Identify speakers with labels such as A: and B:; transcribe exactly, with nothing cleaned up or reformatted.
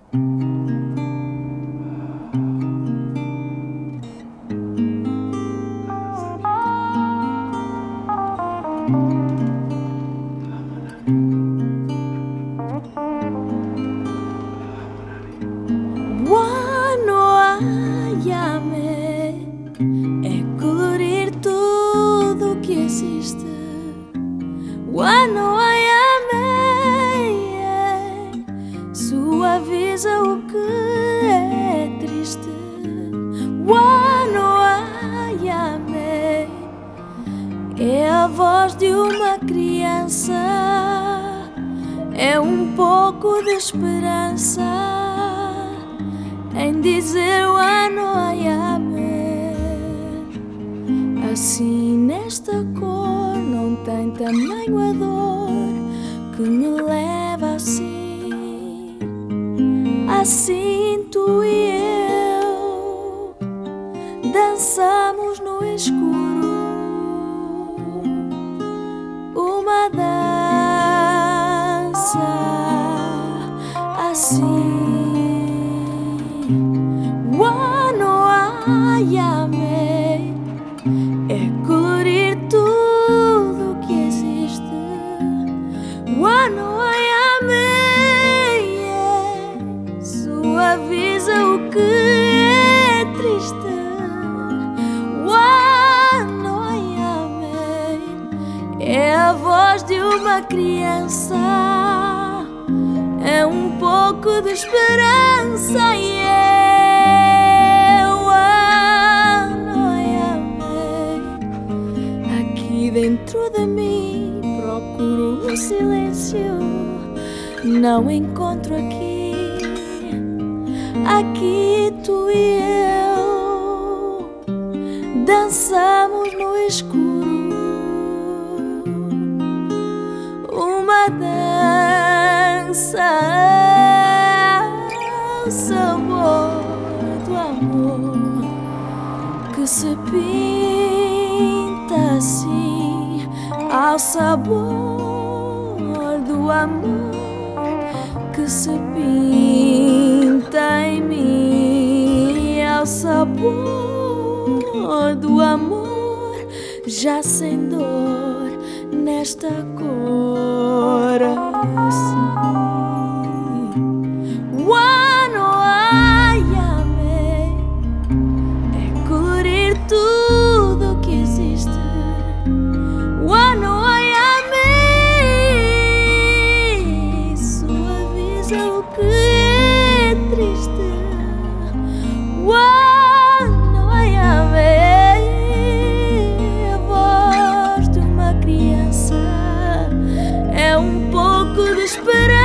A: É colorir tudo o que existe. Wano Ayame é suaviza o que é triste. Wano Ayame é a voz de uma criança, é um pouco de esperança em dizer Wano Ayame. Assim nesta cor não tem tamanho a dor que me leva assim. Assim tu e eu dançamos no escuro uma dança assim. Wano Ayame é colorir tudo o que existe. Wano Ayame é suaviza o que é triste. Wano Ayame é a voz de uma criança, é um pouco de esperança. Yeah. Dentro de mim procuro o silêncio, não encontro aqui. Aqui tu e eu dançamos no escuro uma dança ao sabor do amor que se pinta assim, ao sabor do amor que se pinta em mim, ao sabor do amor já sem dor nesta cor assim. Wano Ayame é colorir tudo o que existe. Wano Ayame suaviza o que é triste. Wano Ayame é a voz de uma criança, é um pouco de esperança.